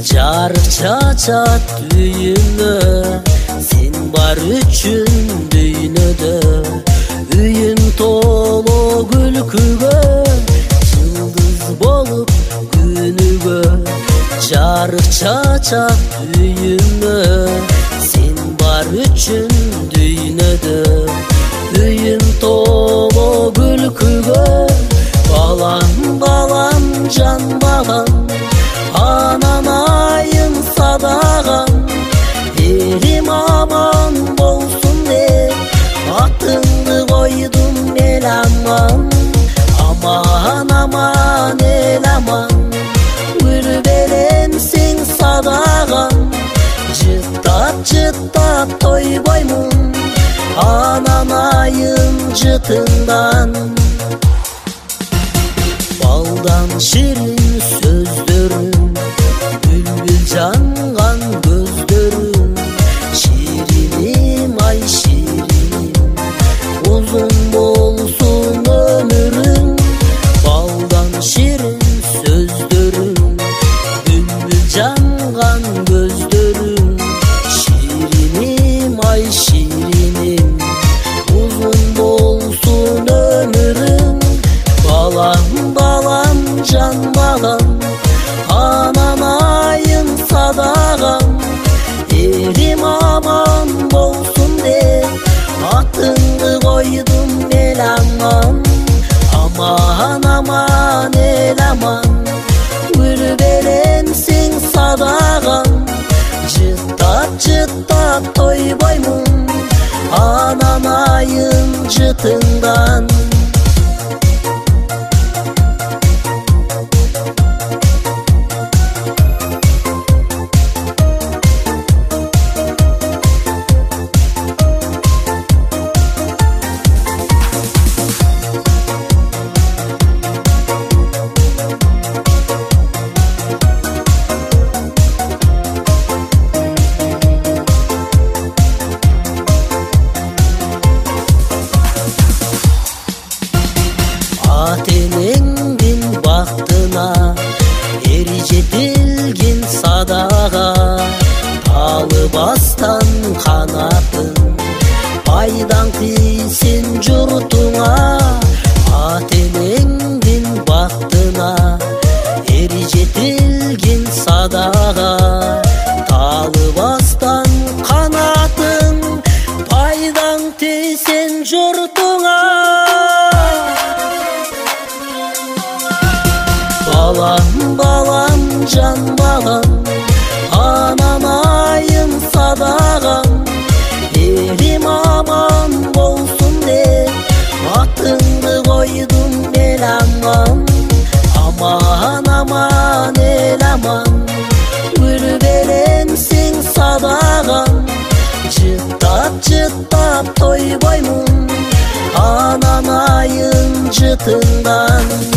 Жарык чачат үйүңө, сен бар үчүн дүйнөдө. Үйүң толо күлкүгө, жылдыз болуп күнүгө. Жарык чачат үйүңө, сен бар үчүн дүйнөдө. Үйүң толо күлкүгө, балам балам жан балам, анан айым садагам. Элим аман болсун деп атыңды койдум эл аман. Аман аман эл аман, өрбелемсиң садагам. Жыттап жыттап тойбоймун, анан айым жытыңдан. Балдан ширин сөздөрүң, бүлбүл жанган көздөрүң. Шириним ай шириним, узун болсун өмүрүң. Балдан ширин сөздөрүң, бүлбүл жанган көздөрүң. Шириним ай шириним, узун болсун өмүрүң. Балам балам жан балам, анан айым садагам. Элим аман болсун деп атыңды койдум эл аман. Аман аман эл аман, өрбелемсиң садагам. Жыттап жыттап тойбоймун, анан айым жытыңдан. Ата-энеңдин бактына, ери жетилген садага. Алыбастан канатын, пайдаң тийсин журтуңа. Ата-энеңдин бактына, ери жетилген садага. Алыбастан канатын, пайдаң тийсин журтуңа. Балам балам жан балам, анан айым садагам. Элим аман болсун деп атыңды койдум эл аман. Аман аман эл аман, өрбелемсиң садагам. Жыттап жыттап тойбоймун, анан айым жытыңдан.